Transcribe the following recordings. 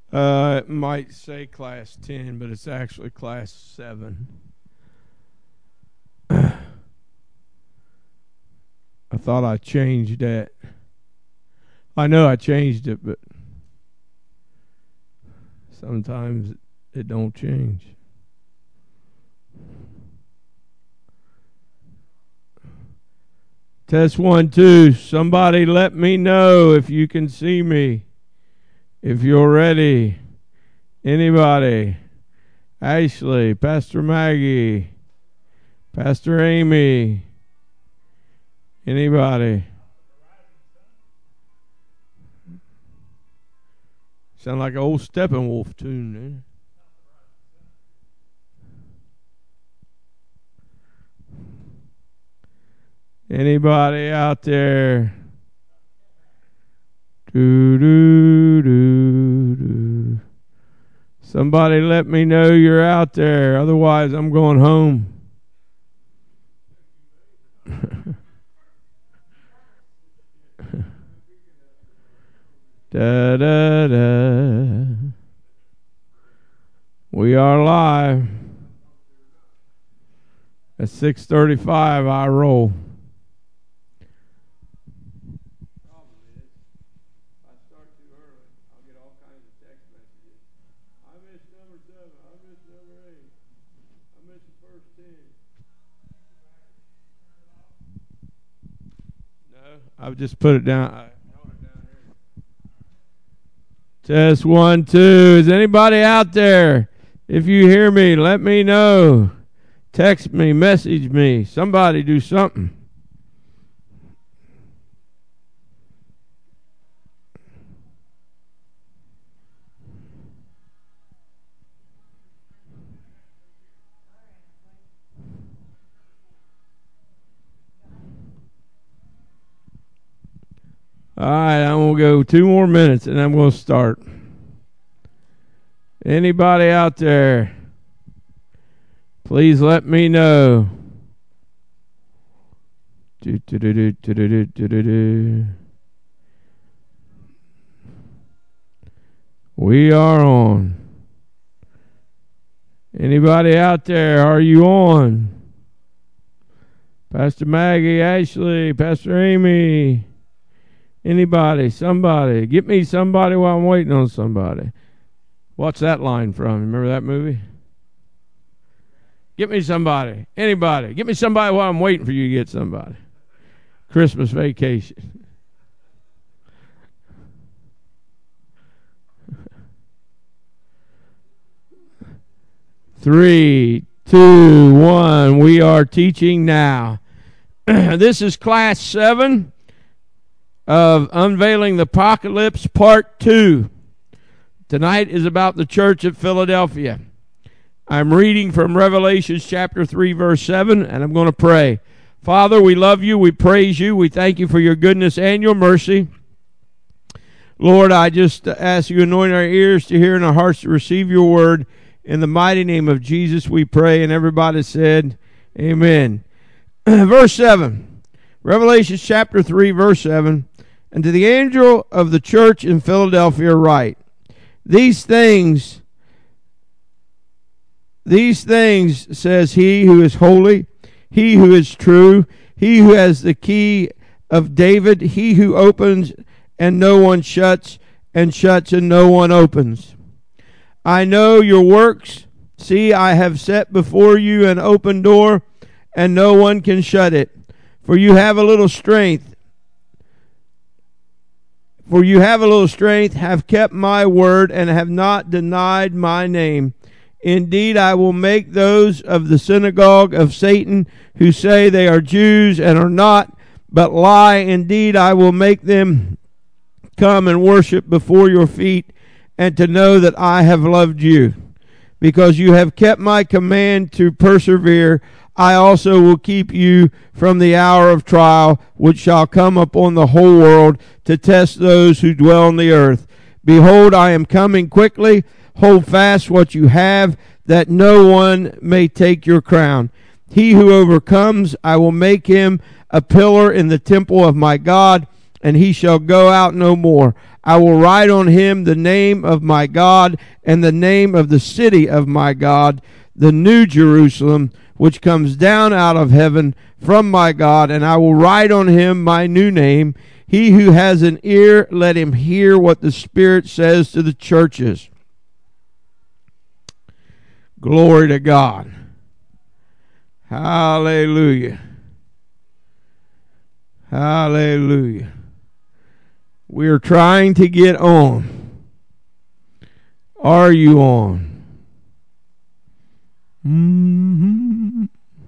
It might say class 10, but it's actually class 7. I thought I changed that. I know I changed it, but sometimes it don't change. Test 1, 2. Somebody let me know if you can see me. If you're ready. Anybody? Ashley, Pastor Maggie, Pastor Amy. Anybody? Sound like an old Steppenwolf tune, eh? Anybody out there? Do. Somebody let me know you're out there. Otherwise, I'm going home. Da da da. We are live. At 6:35, I roll. I've just put it down. Test 1, 2. Is anybody out there? If you hear me, let me know. Text me, message me. Somebody do something. All right, I'm going to go 2 more minutes, and I'm going to start. Anybody out there, please let me know. We are on. Anybody out there, are you on? Pastor Maggie, Ashley, Pastor Amy. Anybody, somebody. Get me somebody while I'm waiting on somebody. What's that line from? Remember that movie? Get me somebody. Anybody. Get me somebody while I'm waiting for you to get somebody. Christmas Vacation. Three, 2, 1. We are teaching now. This is class 7. Of Unveiling the Apocalypse, Part 2. Tonight is about the church at Philadelphia. I'm reading from Revelation chapter 3, verse 7, and I'm going to pray. Father, we love you, we praise you, we thank you for your goodness and your mercy. Lord, I just ask you to anoint our ears to hear and our hearts to receive your word. In the mighty name of Jesus we pray, and everybody said, amen. Verse 7. Revelation chapter 3, verse 7. And to the angel of the church in Philadelphia write, These things, says he who is holy, he who is true, he who has the key of David, he who opens and no one shuts, and shuts and no one opens. I know your works. See, I have set before you an open door, and no one can shut it. For you have a little strength, have kept my word, and have not denied my name. Indeed, I will make those of the synagogue of Satan who say they are Jews and are not, but lie. Indeed, I will make them come and worship before your feet, and to know that I have loved you. Because you have kept my command to persevere, I also will keep you from the hour of trial, which shall come upon the whole world to test those who dwell on the earth. Behold, I am coming quickly. Hold fast what you have, that no one may take your crown. He who overcomes, I will make him a pillar in the temple of my God, and he shall go out no more. I will write on him the name of my God and the name of the city of my God, the new Jerusalem, which comes down out of heaven from my God, and I will write on him my new name. He who has an ear, let him hear what the Spirit says to the churches. Glory to God. Hallelujah. Hallelujah. We are trying to get on. Are you on? Mm-hmm.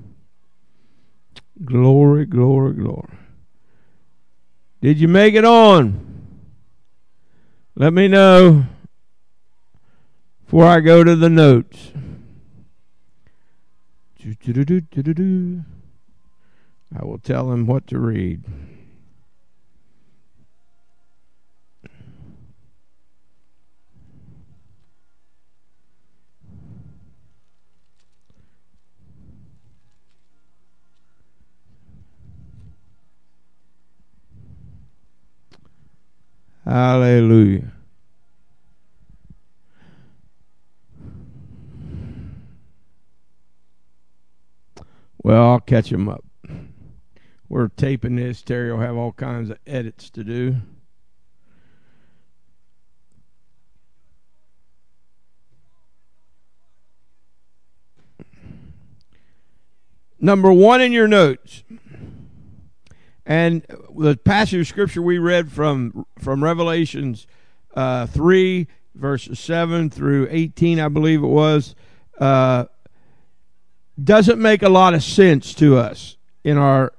Glory, glory, glory. Did you make it on? Let me know before I go to the notes. I will tell him what to read. Hallelujah. Well, I'll catch him up. We're taping this. Terry will have all kinds of edits to do. Number 1 in your notes. And the passage of Scripture we read from Revelations 3, verses 7 through 18, I believe it was, doesn't make a lot of sense to us in our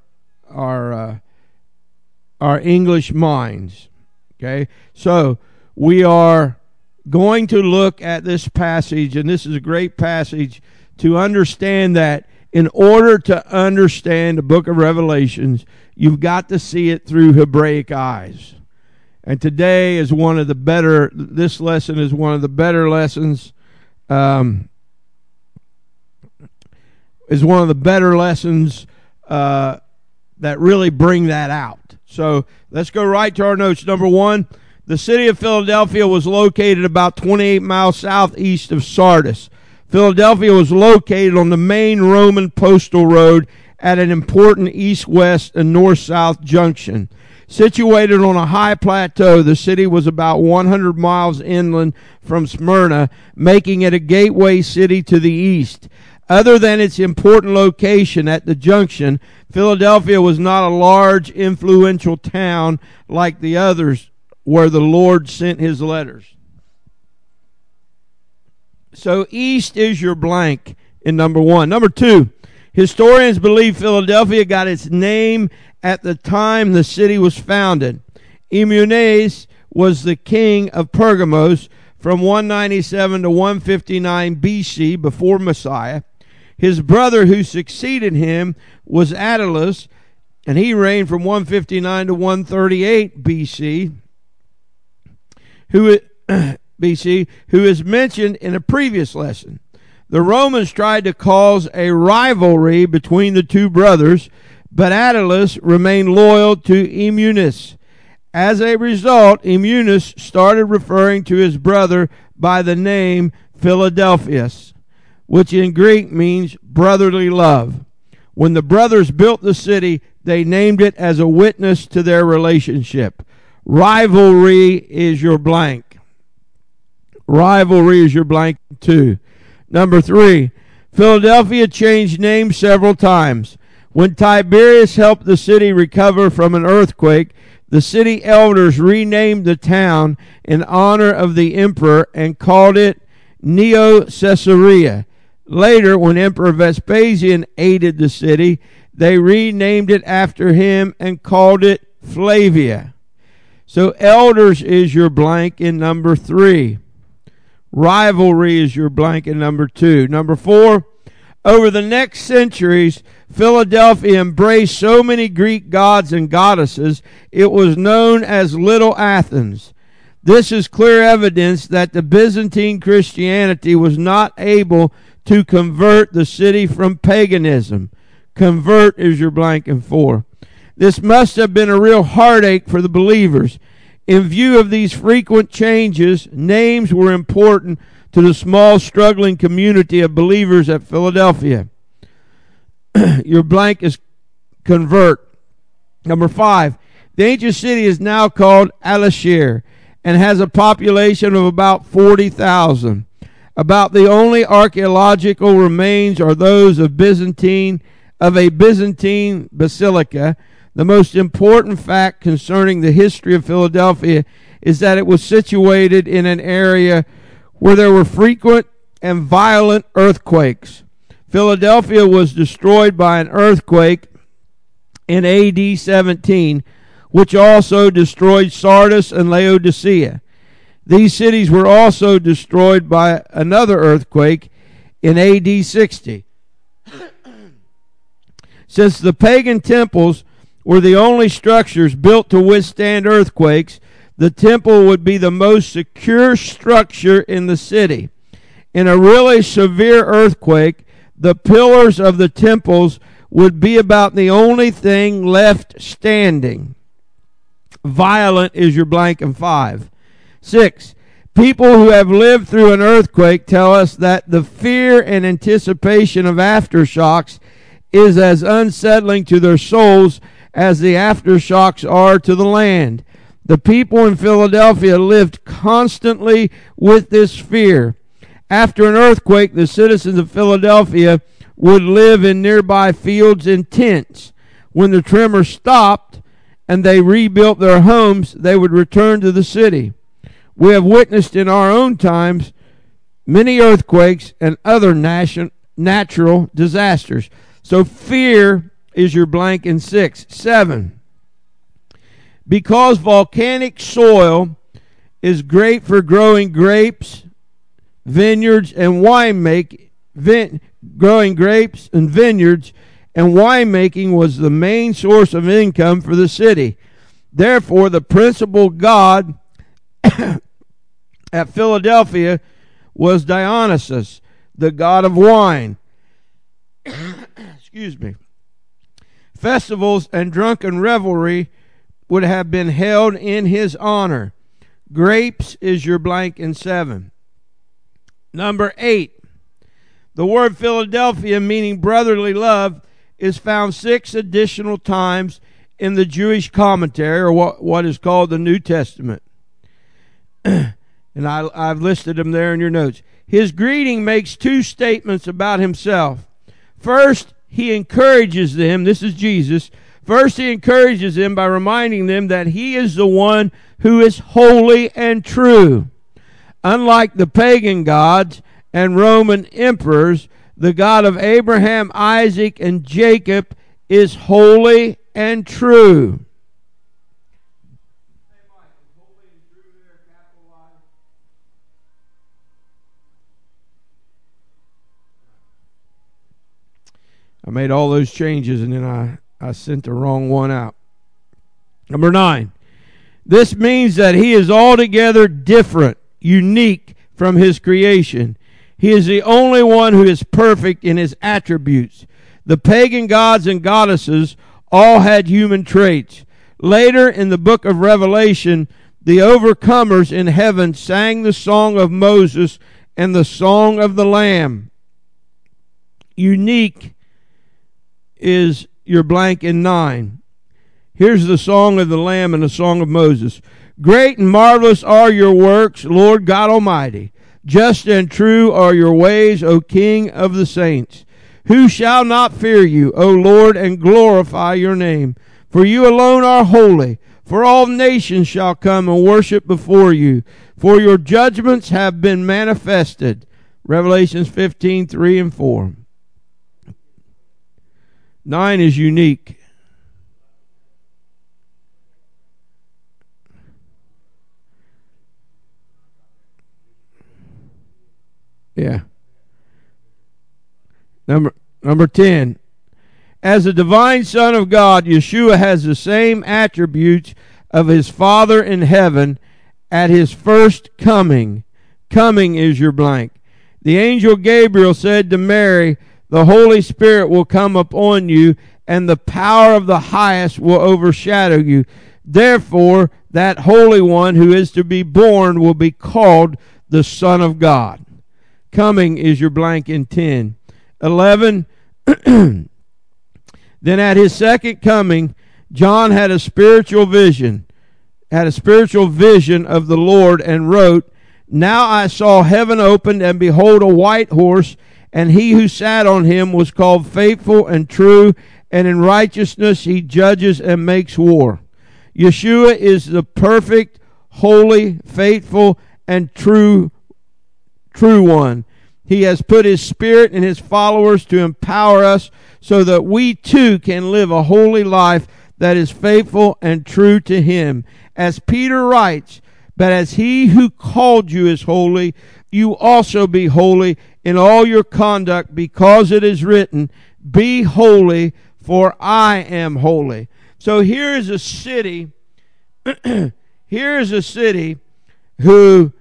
English minds. Okay? So we are going to look at this passage, and this is a great passage to understand that in order to understand the book of Revelations, you've got to see it through Hebraic eyes. And today is one of the better, this lesson is one of the better lessons, is one of the better lessons that really bring that out. So let's go right to our notes. Number 1, the city of Philadelphia was located about 28 miles southeast of Sardis. Philadelphia was located on the main Roman postal road at an important east-west and north-south junction. Situated on a high plateau, the city was about 100 miles inland from Smyrna, making it a gateway city to the east. Other than its important location at the junction, Philadelphia was not a large, influential town like the others where the Lord sent his letters. So east is your blank in number 1. Number 2, historians believe Philadelphia got its name at the time the city was founded. Eumenides was the king of Pergamos from 197 to 159 BC, before Messiah. His brother who succeeded him was Attalus, and he reigned from 159 to 138 BC, who is mentioned in a previous lesson. The Romans tried to cause a rivalry between the two brothers, but Attalus remained loyal to Eumenius. As a result, Eumenius started referring to his brother by the name Philadelphus, which in Greek means brotherly love. When the brothers built the city, they named it as a witness to their relationship. Rivalry is your blank. Rivalry is your blank too. Number 3, Philadelphia changed names several times. When Tiberius helped the city recover from an earthquake, the city elders renamed the town in honor of the emperor and called it Neo Caesarea. Later, when Emperor Vespasian aided the city, they renamed it after him and called it Flavia. So elders is your blank in number 3. Rivalry is your blank in number 2. Number 4, over the next centuries, Philadelphia embraced so many Greek gods and goddesses, it was known as Little Athens. This is clear evidence that the Byzantine Christianity was not able to convert the city from paganism. Convert is your blank in 4. This must have been a real heartache for the believers. In view of these frequent changes, names were important to the small, struggling community of believers at Philadelphia. Your blank is convert. Number 5, the ancient city is now called Alashir and has a population of about 40,000. About the only archaeological remains are those of a Byzantine basilica. The most important fact concerning the history of Philadelphia is that it was situated in an area where there were frequent and violent earthquakes. Philadelphia was destroyed by an earthquake in AD 17, which also destroyed Sardis and Laodicea. These cities were also destroyed by another earthquake in AD 60. Since the pagan temples were the only structures built to withstand earthquakes, the temple would be the most secure structure in the city. In a really severe earthquake, the pillars of the temples would be about the only thing left standing. Violent is your blank in 5. 6. People who have lived through an earthquake tell us that the fear and anticipation of aftershocks is as unsettling to their souls as the aftershocks are to the land. The people in Philadelphia lived constantly with this fear. After an earthquake, the citizens of Philadelphia would live in nearby fields in tents. When the tremor stopped and they rebuilt their homes, they would return to the city. We have witnessed in our own times many earthquakes and other natural disasters. So fear is your blank in 6. 7. Because volcanic soil is great for growing grapes, vineyards, and growing grapes and vineyards and winemaking was the main source of income for the city. Therefore, the principal god at Philadelphia was Dionysus, the god of wine. Excuse me. Festivals and drunken revelry would have been held in his honor. Grapes is your blank in 7. Number 8. The word Philadelphia, meaning brotherly love, is found 6 additional times in the Jewish commentary, or what is called the New Testament. And I've listed them there in your notes. His greeting makes 2 statements about himself. First, he encourages them. This is Jesus. First, he encourages them by reminding them that he is the one who is holy and true. Unlike the pagan gods and Roman emperors, the God of Abraham, Isaac, and Jacob is holy and true. I made all those changes and then I sent the wrong one out. Number 9. This means that he is altogether different, unique from his creation. He is the only one who is perfect in his attributes. The pagan gods and goddesses all had human traits. Later in the book of Revelation, the overcomers in heaven sang the song of Moses and the song of the Lamb. Unique is your blank in 9. Here's the song of the Lamb and the song of Moses. Great and marvelous are your works, Lord God Almighty. Just and true are your ways, O King of the saints. Who shall not fear you, O Lord, and glorify your name? For you alone are holy. For all nations shall come and worship before you. For your judgments have been manifested. Revelations 15:3 and 4. 9 is unique. Yeah. Number 10. As a divine Son of God, Yeshua has the same attributes of his Father in heaven at his first coming. Coming is your blank. The angel Gabriel said to Mary, the Holy Spirit will come upon you, and the power of the highest will overshadow you. Therefore, that Holy One who is to be born will be called the Son of God. Coming is your blank in 10. 11, then at his second coming, John had a spiritual vision of the Lord, and wrote, Now I saw heaven opened, and behold, a white horse, and he who sat on him was called Faithful and True, and in righteousness he judges and makes war. Yeshua is the perfect, holy, faithful, and true one. He has put his Spirit in his followers to empower us so that we too can live a holy life that is faithful and true to him. As Peter writes, But as he who called you is holy, you also be holy in all your conduct, because it is written, Be holy, for I am holy. So here is a city, who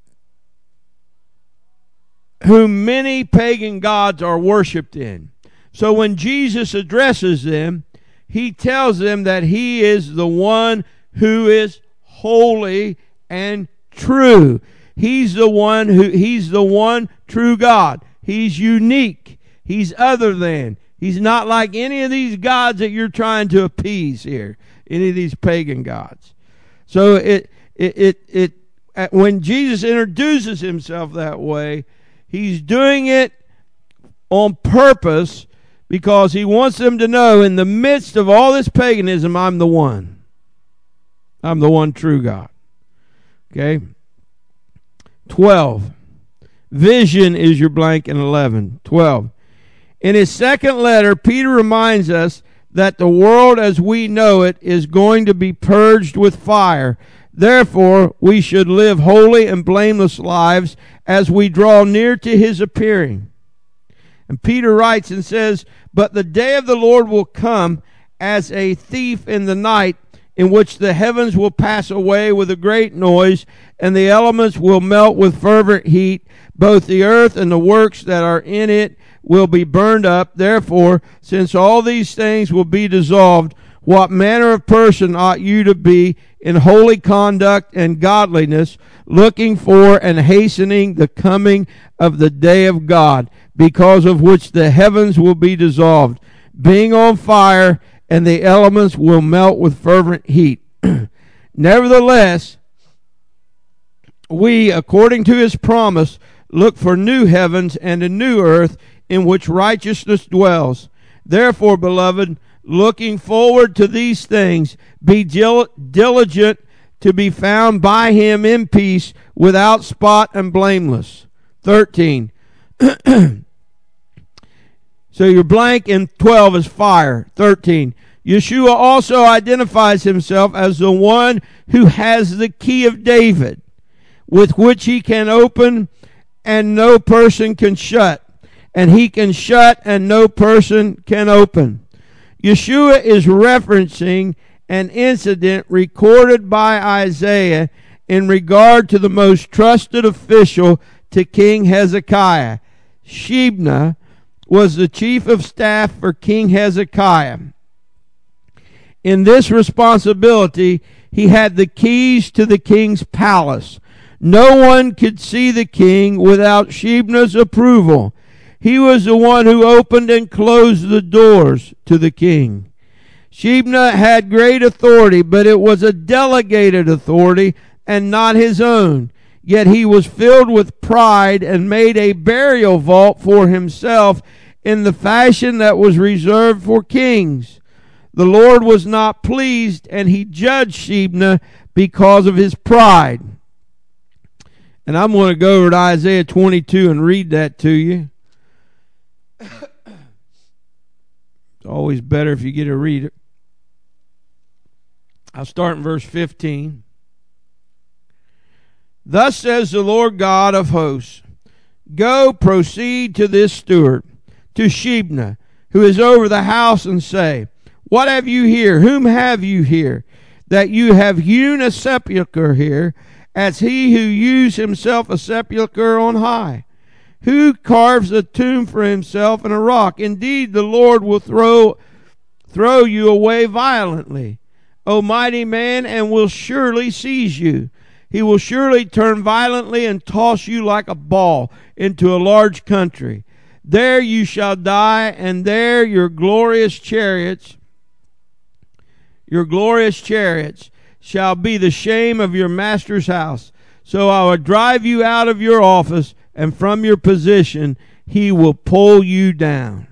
many pagan gods are worshipped in. So when Jesus addresses them, he tells them that he is the one who is holy and true. He's the one true God. He's unique. He's other than. He's not like any of these gods that you're trying to appease here. Any of these pagan gods. So when Jesus introduces himself that way, he's doing it on purpose because he wants them to know in the midst of all this paganism, I'm the one. I'm the one true God. Okay? 12. Vision is your blank in 11. 12. In his second letter, Peter reminds us that the world as we know it is going to be purged with fire. Therefore, we should live holy and blameless lives as we draw near to his appearing. And Peter writes and says, But the day of the Lord will come as a thief in the night, in which the heavens will pass away with a great noise, and the elements will melt with fervent heat. Both the earth and the works that are in it will be burned up. Therefore, since all these things will be dissolved, what manner of person ought you to be in holy conduct and godliness, looking for and hastening the coming of the day of God, because of which the heavens will be dissolved, being on fire, and the elements will melt with fervent heat. Nevertheless, we, according to his promise, look for new heavens and a new earth in which righteousness dwells. Therefore, beloved, looking forward to these things, be diligent to be found by him in peace, without spot and blameless. 13. So your blank in 12 is fire. 13. Yeshua also identifies himself as the one who has the key of David, with which he can open and no person can shut, and he can shut and no person can open. Yeshua is referencing an incident recorded by Isaiah in regard to the most trusted official to King Hezekiah. Shebna was the chief of staff for King Hezekiah. In this responsibility, he had the keys to the king's palace. No one could see the king without Shebna's approval. He was the one who opened and closed the doors to the king. Shebna had great authority, but it was a delegated authority and not his own. Yet he was filled with pride and made a burial vault for himself in the fashion that was reserved for kings. The Lord was not pleased, and he judged Shebna because of his pride. And I'm going to go over to Isaiah 22 and read that to you. It's always better if you get to read it. I'll start in verse 15. Thus says the Lord God of hosts, Go, proceed to this steward, to Shebna, who is over the house, and say, What have you here? Whom have you here? That you have hewn a sepulchre here, as he who hews himself a sepulchre on high. Who carves a tomb for himself in a rock? Indeed, the Lord will throw you away violently. O mighty man, and will surely seize you. He will surely turn violently and toss you like a ball into a large country. There you shall die, and there your glorious chariots shall be the shame of your master's house. So I will drive you out of your office, and from your position he will pull you down.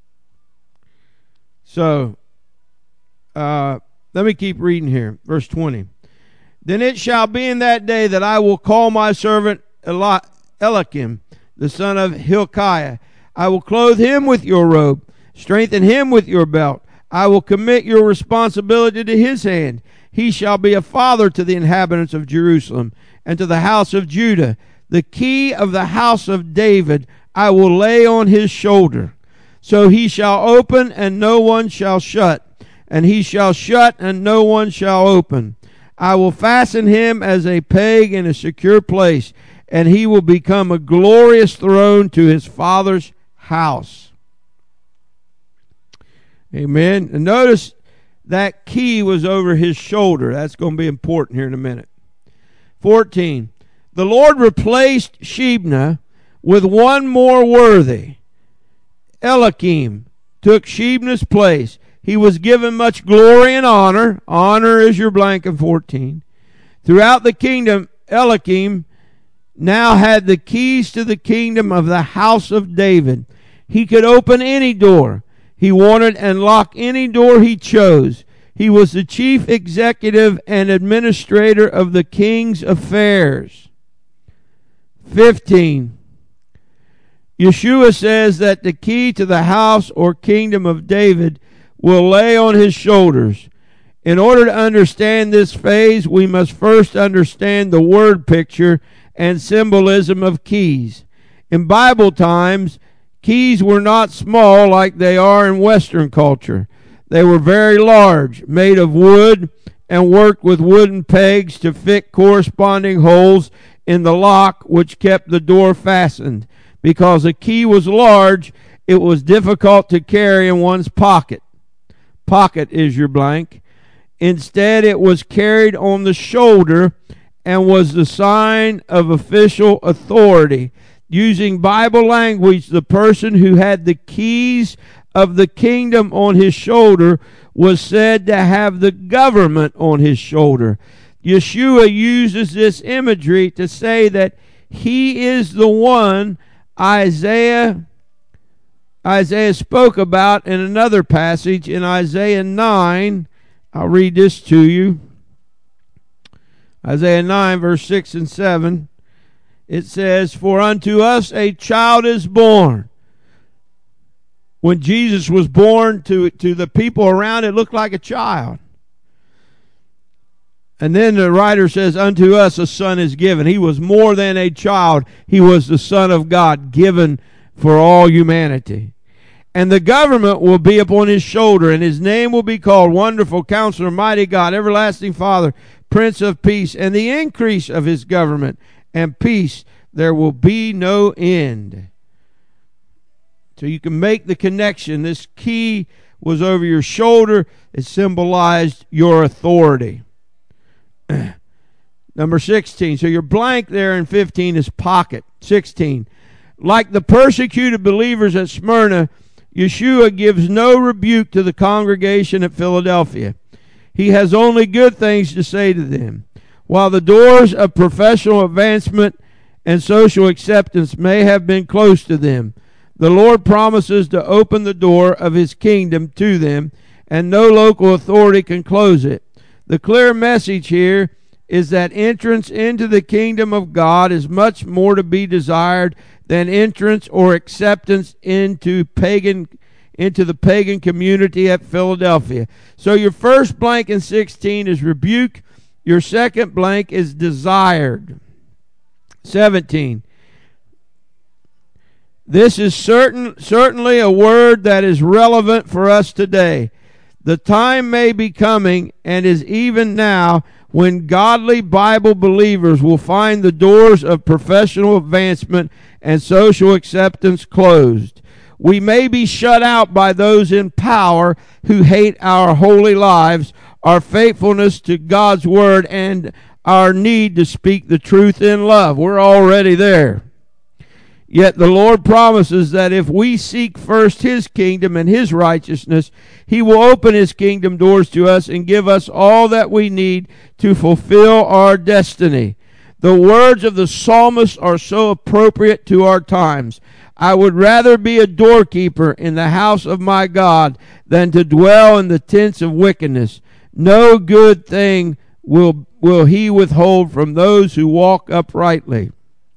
So, let me keep reading here. Verse 20. Then it shall be in that day that I will call my servant Eliakim, the son of Hilkiah. I will clothe him with your robe, strengthen him with your belt. I will commit your responsibility to his hand. He shall be a father to the inhabitants of Jerusalem and to the house of Judah. The key of the house of David I will lay on his shoulder. So he shall open, and no one shall shut, and he shall shut, and no one shall open. I will fasten him as a peg in a secure place, and he will become a glorious throne to his father's house. Amen. And notice that key was over his shoulder. That's going to be important here in a minute. 14. The Lord replaced Shebna with one more worthy. Eliakim took Shebna's place. He was given much glory and honor. Honor is your blank in 14. Throughout the kingdom, Eliakim now had the keys to the kingdom of the house of David. He could open any door he wanted and lock any door he chose. He was the chief executive and administrator of the king's affairs. 15. Yeshua says that the key to the house or kingdom of David will lay on his shoulders. In order to understand this phase, we must first understand the word picture and symbolism of keys. In Bible times, keys were not small like they are in Western culture. They were very large, made of wood, and worked with wooden pegs to fit corresponding holes in the lock which kept the door fastened. Because a key was large, it was difficult to carry in one's pocket. Pocket is your blank. Instead, it was carried on the shoulder and was the sign of official authority. Using Bible language, the person who had the keys of the kingdom on his shoulder was said to have the government on his shoulder. Yeshua uses this imagery to say that he is the one Isaiah spoke about in another passage in Isaiah 9. I'll read this to you. Isaiah 9, verse 6 and 7. It says, For unto us a child is born. When Jesus was born to the people around, it looked like a child. And then the writer says, Unto us a son is given. He was more than a child. He was the Son of God, given for all humanity. And the government will be upon his shoulder, and his name will be called Wonderful Counselor, Mighty God, Everlasting Father, Prince of Peace. And the increase of his government and peace, there will be no end. So you can make the connection. This key was over your shoulder. It symbolized your authority. Number 16. So your blank there in 15 is pocket. 16. Like the persecuted believers at Smyrna, Yeshua gives no rebuke to the congregation at Philadelphia. He has only good things to say to them. While the doors of professional advancement and social acceptance may have been closed to them, the Lord promises to open the door of his kingdom to them, and no local authority can close it. The clear message here is that entrance into the kingdom of God is much more to be desired than entrance or acceptance into the pagan community at Philadelphia. So your first blank in 16 is rebuke. Your second blank is desired. 17. This is certainly a word that is relevant for us today. The time may be coming, and is even now, when godly Bible believers will find the doors of professional advancement and social acceptance closed. We may be shut out by those in power who hate our holy lives, our faithfulness to God's word and our need to speak the truth in love. We're already there. Yet the Lord promises that if we seek first His kingdom and His righteousness, He will open His kingdom doors to us and give us all that we need to fulfill our destiny. The words of the psalmist are so appropriate to our times. I would rather be a doorkeeper in the house of my God than to dwell in the tents of wickedness. No good thing will He withhold from those who walk uprightly.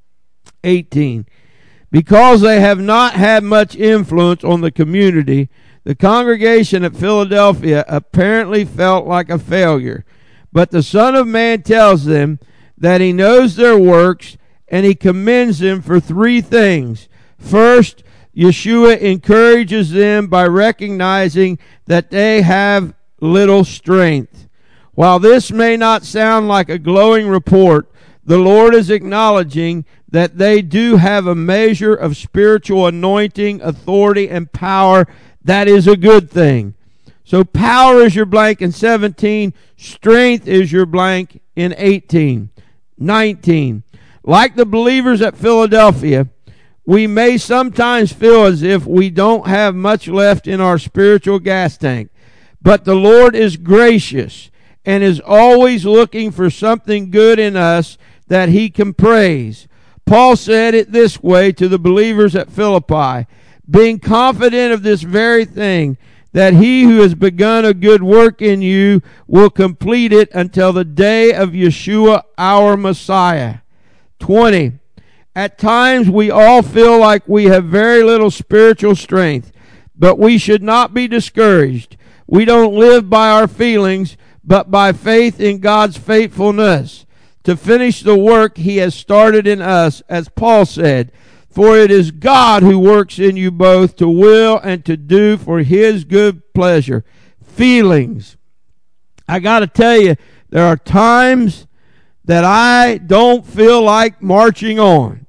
18. Because they have not had much influence on the community, the congregation at Philadelphia apparently felt like a failure. But the Son of Man tells them that He knows their works, and He commends them for three things. First, Yeshua encourages them by recognizing that they have little strength. While this may not sound like a glowing report, the Lord is acknowledging that they do have a measure of spiritual anointing, authority, and power. That is a good thing. So power is your blank in 17. Strength is your blank in 18. 19. Like the believers at Philadelphia, we may sometimes feel as if we don't have much left in our spiritual gas tank. But the Lord is gracious and is always looking for something good in us that He can praise. Paul said it this way to the believers at Philippi, being confident of this very thing, that He who has begun a good work in you will complete it until the day of Yeshua our Messiah. 20. At times we all feel like we have very little spiritual strength, but we should not be discouraged. We don't live by our feelings, but by faith in God's faithfulness to finish the work He has started in us, as Paul said, for it is God who works in you both to will and to do for His good pleasure. Feelings. I got to tell you, there are times that I don't feel like marching on.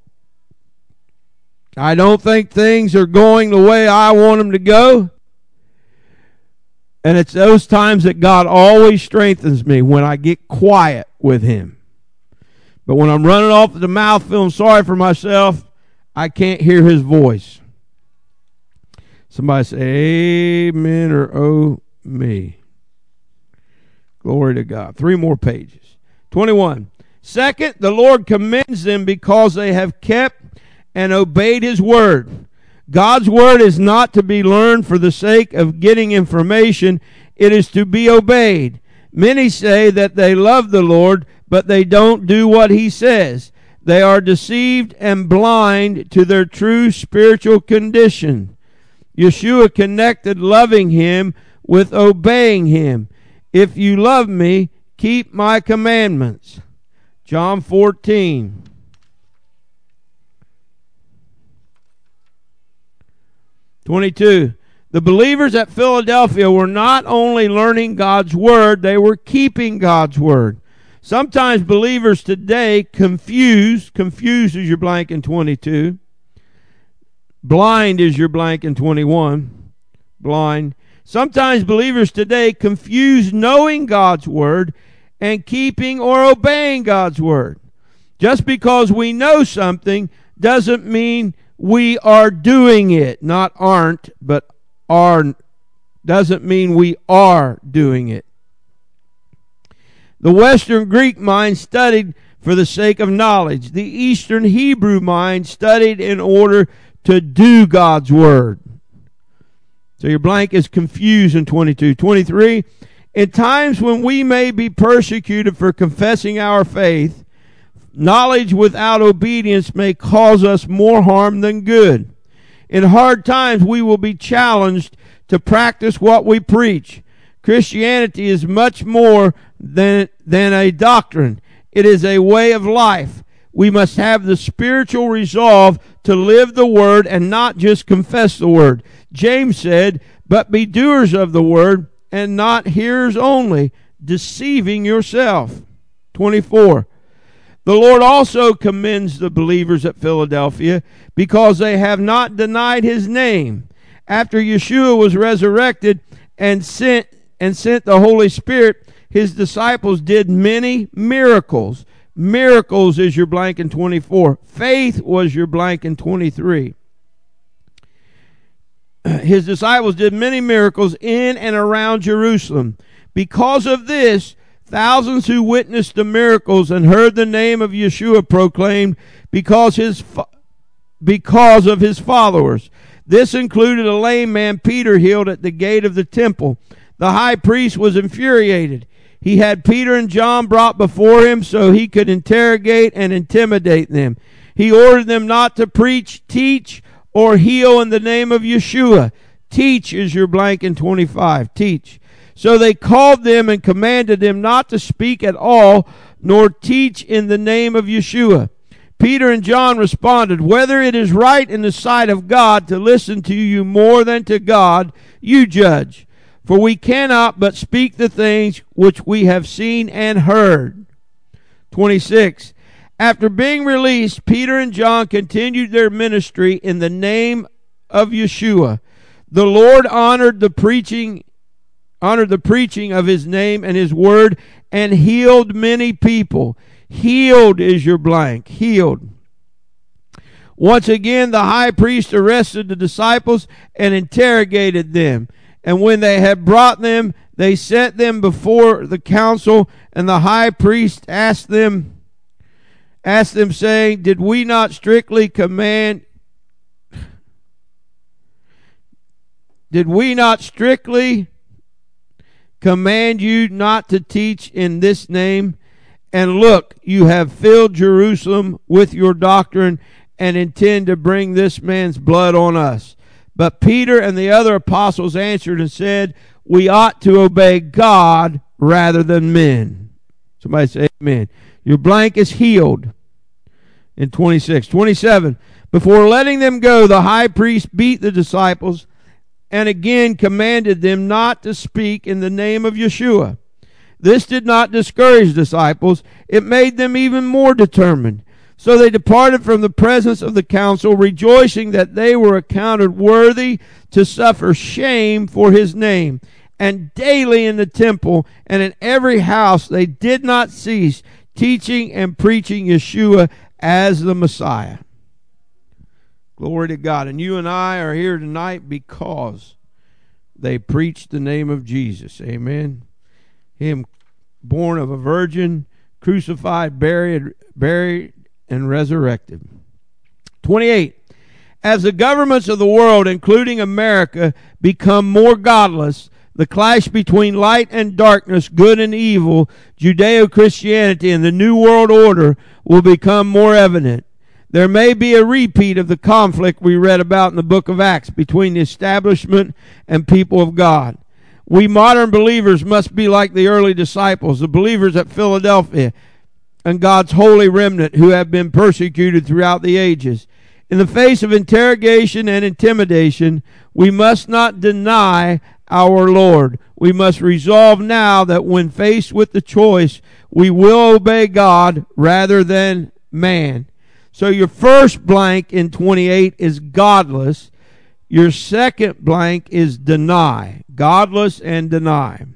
I don't think things are going the way I want them to go. And it's those times that God always strengthens me, when I get quiet with Him. But when I'm running off at the mouth feeling sorry for myself, I can't hear His voice. Somebody say amen or oh me. Glory to God. 3 more pages. 21. Second, the Lord commends them because they have kept and obeyed His word. God's word is not to be learned for the sake of getting information. It is to be obeyed. Many say that they love the Lord, but they don't do what He says. They are deceived and blind to their true spiritual condition. Yeshua connected loving Him with obeying Him. If you love me, keep my commandments. John 14. The believers at Philadelphia were not only learning God's word, they were keeping God's word. Sometimes believers today confused is your blank in 22. Blind is your blank in 21. Blind. Sometimes believers today confuse knowing God's word and keeping or obeying God's word. Just because we know something doesn't mean we are doing it. Not aren't, but are. Doesn't mean we are doing it. The Western Greek mind studied for the sake of knowledge. The Eastern Hebrew mind studied in order to do God's word. So your blank is confused in 22. 23, in times when we may be persecuted for confessing our faith, knowledge without obedience may cause us more harm than good. In hard times we will be challenged to practice what we preach. Christianity is much more than a doctrine. It is a way of life. We must have the spiritual resolve to live the word and not just confess the word. James said, but be doers of the word and not hearers only, deceiving yourself. 24. The Lord also commends the believers at Philadelphia because they have not denied His name. After Yeshua was resurrected and sent the Holy Spirit, his disciples did many miracles. Miracles is your blank in 24. Faith was your blank in 23. His disciples did many miracles in and around Jerusalem. Because of this, thousands who witnessed the miracles and heard the name of Yeshua proclaimed because of his followers. This included a lame man Peter healed at the gate of the temple. The high priest was infuriated. He had Peter and John brought before him so he could interrogate and intimidate them. He ordered them not to preach, teach, or heal in the name of Yeshua. Teach is your blank in 25. Teach. So they called them and commanded them not to speak at all, nor teach in the name of Yeshua. Peter and John responded, "Whether it is right in the sight of God to listen to you more than to God, you judge. For we cannot but speak the things which we have seen and heard." 26. After being released, Peter and John continued their ministry in the name of Yeshua. The Lord honored the preaching of his name and his word, and healed many people. Healed is your blank. Healed. Once again, the high priest arrested the disciples and interrogated them. And when they had brought them, they set them before the council, and the high priest asked them, saying, Did we not strictly command you not to teach in this name? And look, you have filled Jerusalem with your doctrine and intend to bring this man's blood on us. But Peter and the other apostles answered and said, we ought to obey God rather than men. Somebody say amen. Your blank is healed in 26. 27. Before letting them go, the high priest beat the disciples and again commanded them not to speak in the name of Yeshua. This did not discourage disciples. It made them even more determined. So they departed from the presence of the council, rejoicing that they were accounted worthy to suffer shame for his name. And daily in the temple and in every house they did not cease teaching and preaching Yeshua as the Messiah. Glory to God. And you and I are here tonight because they preached the name of Jesus. Amen. Him born of a virgin, crucified, buried, and resurrected. 28. As the governments of the world, including America, become more godless, the clash between light and darkness, good and evil, Judeo-Christianity, and the New World Order will become more evident. There may be a repeat of the conflict we read about in the book of Acts between the establishment and people of God. We modern believers must be like the early disciples, the believers at Philadelphia, and God's holy remnant who have been persecuted throughout the ages. In the face of interrogation and intimidation, we must not deny our Lord. We must resolve now that when faced with the choice, we will obey God rather than man. So your first blank in 28 is godless. Your second blank is deny. Godless and deny.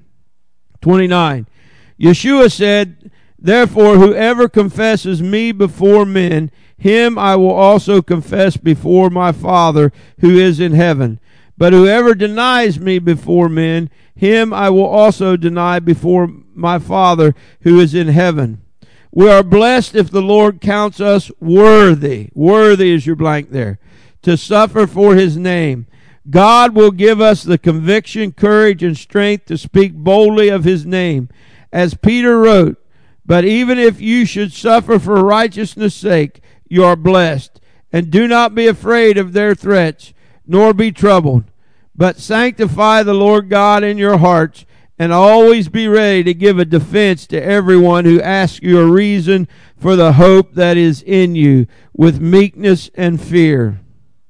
29. Yeshua said, Therefore, whoever confesses me before men, him I will also confess before my Father who is in heaven. But whoever denies me before men, him I will also deny before my Father who is in heaven. We are blessed if the Lord counts us worthy. Worthy is your blank there. To suffer for his name. God will give us the conviction, courage, and strength to speak boldly of his name. As Peter wrote, But even if you should suffer for righteousness' sake, you are blessed. And do not be afraid of their threats, nor be troubled. But sanctify the Lord God in your hearts, and always be ready to give a defense to everyone who asks you a reason for the hope that is in you, with meekness and fear.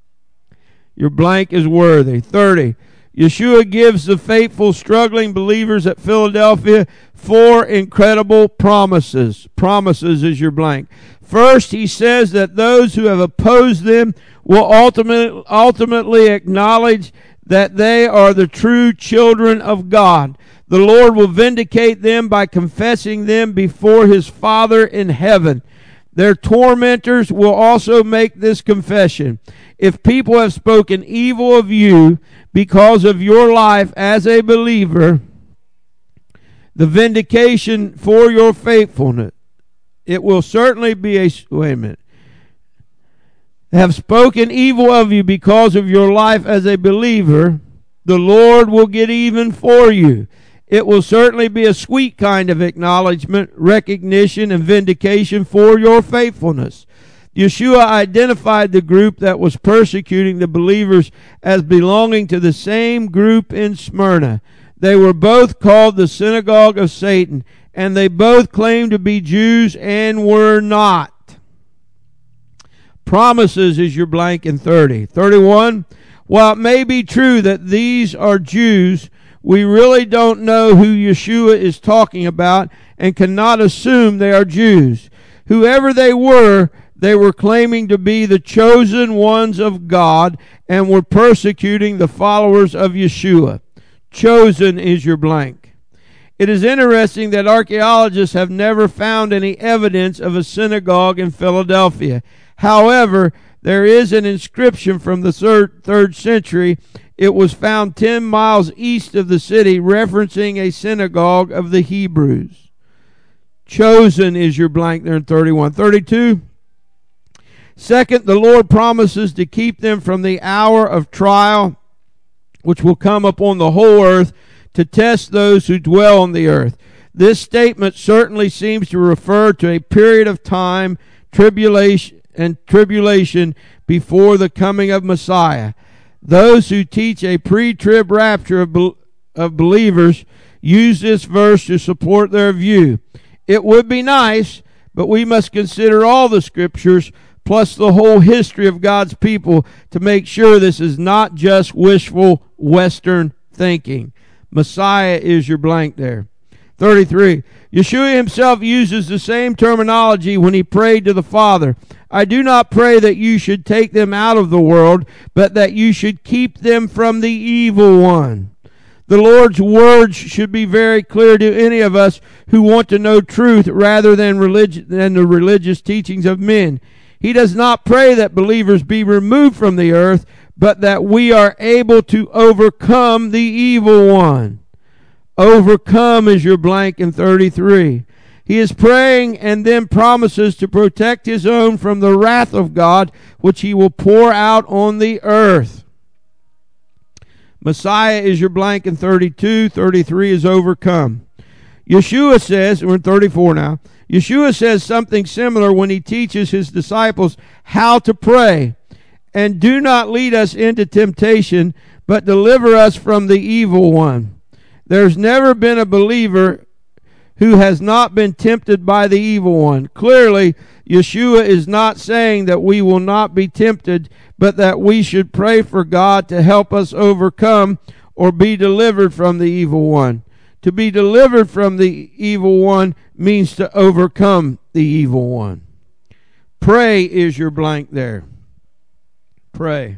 Your blank is worthy. 30. Yeshua gives the faithful, struggling believers at Philadelphia 4 incredible promises. Promises is your blank. First, he says that those who have opposed them will ultimately acknowledge that they are the true children of God. The Lord will vindicate them by confessing them before his Father in heaven. Their tormentors will also make this confession. If people have spoken evil of you because of your life as a believer, the vindication for your faithfulness, it will certainly be have spoken evil of you because of your life as a believer, the Lord will get even for you. It will certainly be a sweet kind of acknowledgement, recognition, and vindication for your faithfulness. Yeshua identified the group that was persecuting the believers as belonging to the same group in Smyrna. They were both called the synagogue of Satan, and they both claimed to be Jews and were not. Promises is your blank in 30. 31, while it may be true that these are Jews, we really don't know who Yeshua is talking about and cannot assume they are Jews. Whoever they were claiming to be the chosen ones of God and were persecuting the followers of Yeshua. Chosen is your blank. It is interesting that archaeologists have never found any evidence of a synagogue in Philadelphia. However, there is an inscription from the third century. It was found 10 miles east of the city, referencing a synagogue of the Hebrews. Chosen is your blank there in 31. 32. Second, the Lord promises to keep them from the hour of trial, which will come upon the whole earth to test those who dwell on the earth. This statement certainly seems to refer to a period of time, tribulation before the coming of Messiah. Those who teach a pre-trib rapture of believers use this verse to support their view. It would be nice, but we must consider all the scriptures plus the whole history of God's people to make sure this is not just wishful Western thinking. Messiah is your blank there. 33. Yeshua himself uses the same terminology when he prayed to the Father. I do not pray that you should take them out of the world, but that you should keep them from the evil one. The Lord's words should be very clear to any of us who want to know truth rather than the religious teachings of men. He does not pray that believers be removed from the earth, but that we are able to overcome the evil one. Overcome is your blank in 33. He is praying and then promises to protect his own from the wrath of God, which he will pour out on the earth. Messiah is your blank in 32. 33 is overcome. Yeshua says, we're in 34 now, Yeshua says something similar when he teaches his disciples how to pray. And do not lead us into temptation, but deliver us from the evil one. There's never been a believer who has not been tempted by the evil one. Clearly, Yeshua is not saying that we will not be tempted, but that we should pray for God to help us overcome or be delivered from the evil one. To be delivered from the evil one means to overcome the evil one. Pray is your blank there. Pray.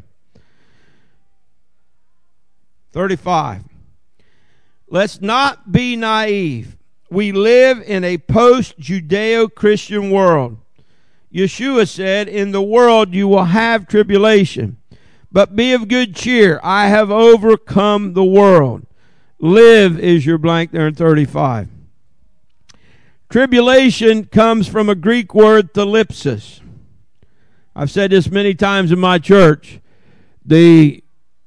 35. Let's not be naive. We live in a post-Judeo-Christian world. Yeshua said, in the world you will have tribulation, but be of good cheer. I have overcome the world. Live is your blank there in 35. Tribulation comes from a Greek word, thalipsis. I've said this many times in my church. The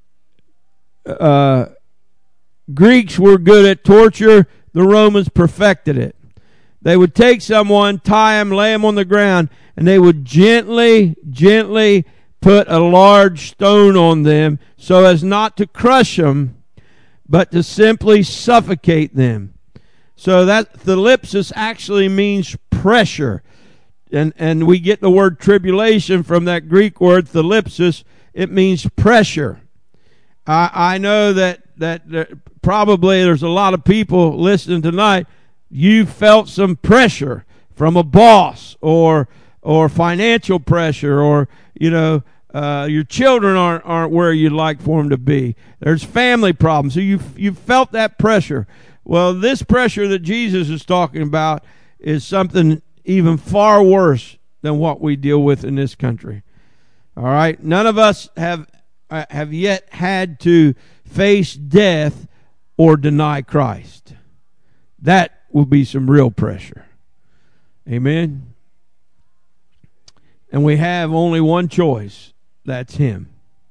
Greeks were good at torture. The Romans perfected it. They would take someone, tie him, lay him on the ground, and they would gently put a large stone on them so as not to crush them, but to simply suffocate them. So that thalipsis actually means pressure. And we get the word tribulation from that Greek word thalipsis. It means pressure. I know that probably there's a lot of people listening tonight. You felt some pressure from a boss or financial pressure, or your children aren't where you'd like for them to be. There's family problems. So you felt that pressure. Well, this pressure that Jesus is talking about is something even far worse than what we deal with in this country. All right? None of us have yet had to face death or deny Christ. That will be some real pressure. Amen? And we have only one choice. That's Him.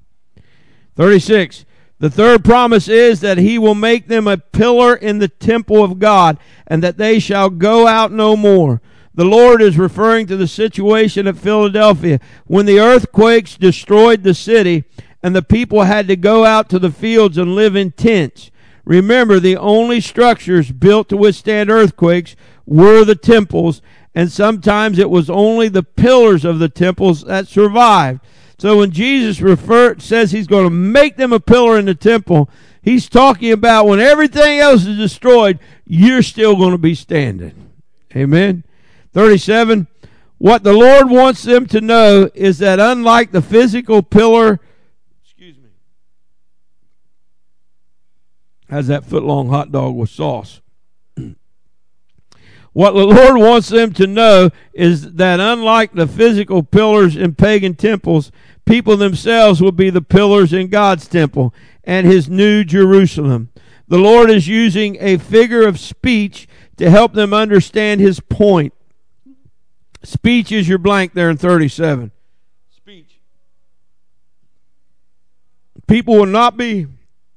36. The third promise is that He will make them a pillar in the temple of God, and that they shall go out no more. The Lord is referring to the situation at Philadelphia when the earthquakes destroyed the city and the people had to go out to the fields and live in tents. Remember, the only structures built to withstand earthquakes were the temples, and sometimes it was only the pillars of the temples that survived. So when Jesus says He's going to make them a pillar in the temple, He's talking about when everything else is destroyed, you're still going to be standing. Amen. 37. What the Lord wants them to know is that unlike the physical pillar, has that foot-long hot dog with sauce. What the Lord wants them to know is that unlike the physical pillars in pagan temples, people themselves will be the pillars in God's temple and His new Jerusalem. The Lord is using a figure of speech to help them understand His point. Speech is your blank there in 37. Speech. People will not be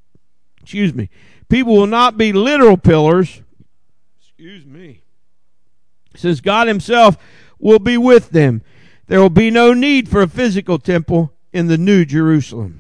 literal pillars. Since God Himself will be with them, there will be no need for a physical temple in the New Jerusalem.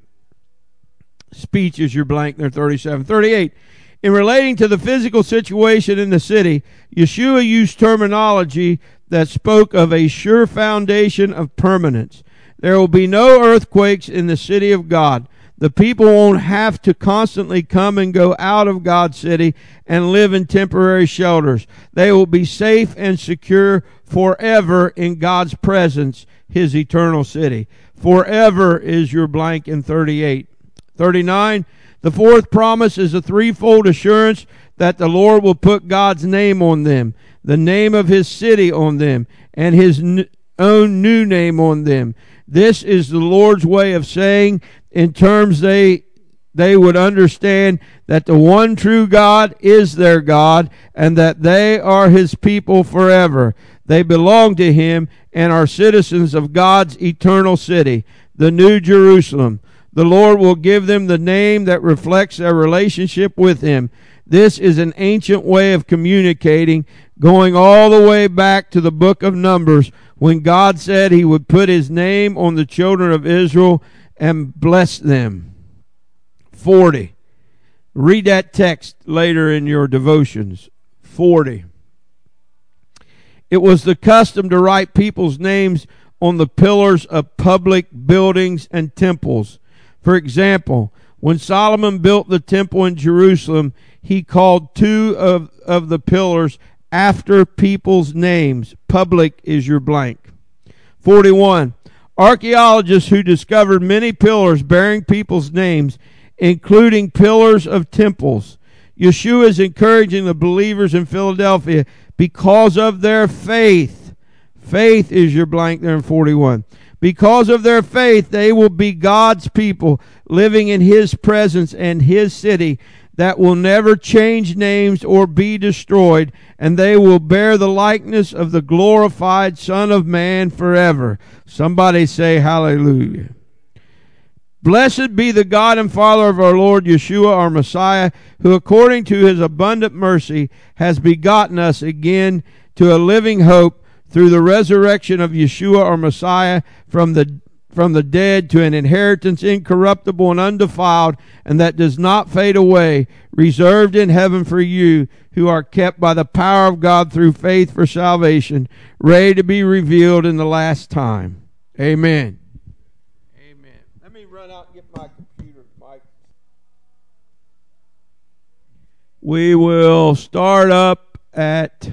Speech is your blank there, 37. 38. In relating to the physical situation in the city, Yeshua used terminology that spoke of a sure foundation of permanence. There will be no earthquakes in the city of God. The people won't have to constantly come and go out of God's city and live in temporary shelters. They will be safe and secure forever in God's presence, His eternal city. Forever is your blank in 38. 39. The fourth promise is a threefold assurance that the Lord will put God's name on them, the name of His city on them, and His own new name on them. This is the Lord's way of saying, in terms they would understand, that the one true God is their God and that they are His people forever. They belong to Him and are citizens of God's eternal city, the New Jerusalem. The Lord will give them the name that reflects their relationship with Him. This is an ancient way of communicating, going all the way back to the book of Numbers, when God said He would put His name on the children of Israel and bless them. 40. Read that text later in your devotions. 40. It was the custom to write people's names on the pillars of public buildings and temples. For example, when Solomon built the temple in Jerusalem, he called two of the pillars after people's names. Public is your blank. 41. Archaeologists who discovered many pillars bearing people's names, including pillars of temples. Yeshua is encouraging the believers in Philadelphia because of their faith. Faith is your blank there in 41. Because of their faith, they will be God's people, living in His presence and His city that will never change names or be destroyed, and they will bear the likeness of the glorified Son of Man forever. Somebody say hallelujah. Blessed be the God and Father of our Lord Yeshua, our Messiah, who according to His abundant mercy has begotten us again to a living hope through the resurrection of Yeshua, our Messiah, from the dead, to an inheritance incorruptible and undefiled, and that does not fade away, reserved in heaven for you, who are kept by the power of God through faith for salvation, ready to be revealed in the last time. Amen. Amen. Let me run out and get my computer, Mike. We will start up at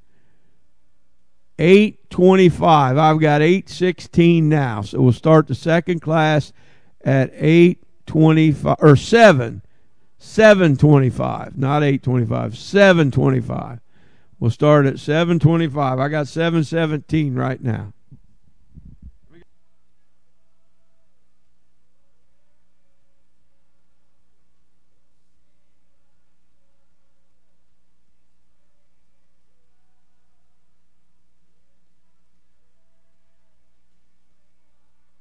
8:25. I've got 8:16 now, so we'll start the second class at 8:25 or 7. 7:25, not 8:25, 7:25. We'll start at 7:25. I got 7:17 right now.